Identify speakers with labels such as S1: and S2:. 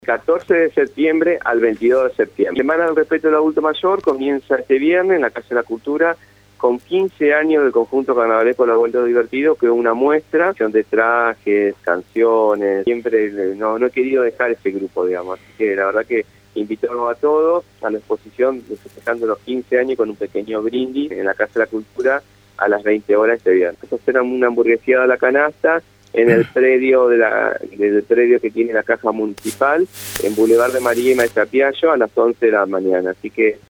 S1: 14 de septiembre al 22 de septiembre. Semana del Respeto del Adulto Mayor comienza este viernes en la Casa de la Cultura con 15 años del conjunto carnavalesco El Abuelo Divertido, que es una muestra de trajes, canciones. Siempre no he querido dejar ese grupo, digamos. Así que la verdad que invitamos a todos a la exposición festejando los 15 años con un pequeño brindis en la Casa de la Cultura a las 20 horas este viernes. Esto será una hamburgueseada a la canasta en el predio del predio que tiene la Caja Municipal, en Boulevard de María y Maestra Piaggio, a las 11 de la mañana. Así que